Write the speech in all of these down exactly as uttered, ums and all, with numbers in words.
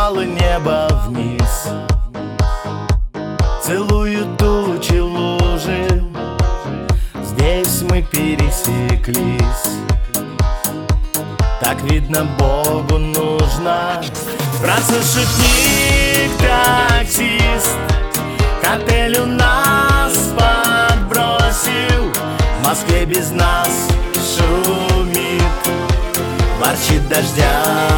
упало небо вниз, целуют тучи лужи. Здесь мы пересеклись. Так видно, Богу нужно. Браться шутник, таксист к отелю нас подбросил. В Москве без нас шумит, ворчит дождями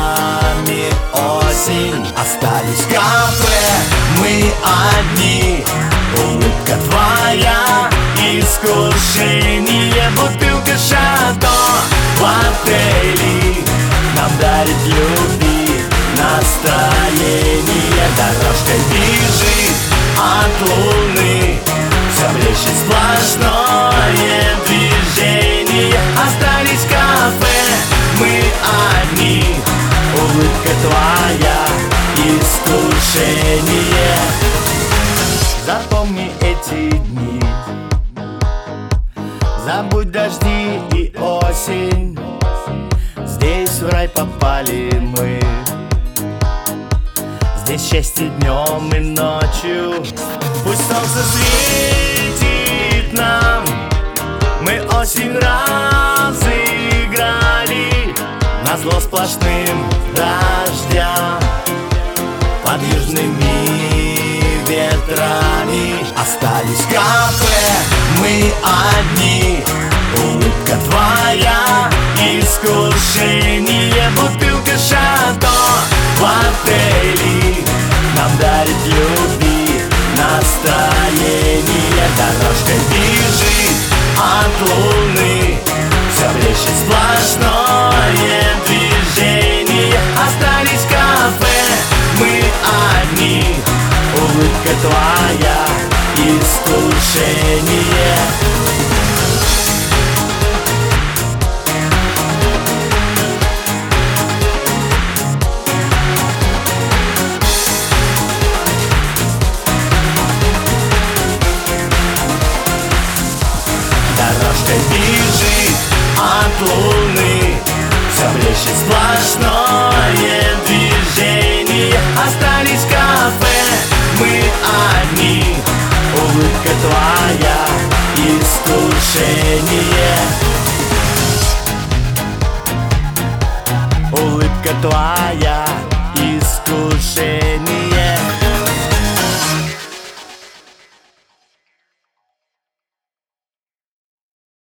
осень. Остались в кафе мы одни, улыбка твоя, искушение. Бутылка шато в отеле нам дарит любви настроение. Дорожка бежит от луны, все блещет сплошное движение. Остались в кафе мы одни, улыбка твоя, искушение. Запомни эти дни, забудь дожди и осень. Здесь в рай попали мы, здесь счастье днем и ночью. Пусть солнце светит нам, мы осень разыграли назло сплошным дождям под южными ветрами. Остались в кафе мы одни, улыбка твоя, искушение. Бутылка шато в отеле нам дарит любви настроение. Дорожка бежит от луны, все блещет сплошное движение. Остались в кафе мы одни, улыбка твоя, искушение. Дорожка бежит от луны, все блещет сплошное движение. Остались в кафе мы одни, улыбка твоя, искушение. Улыбка твоя, искушение.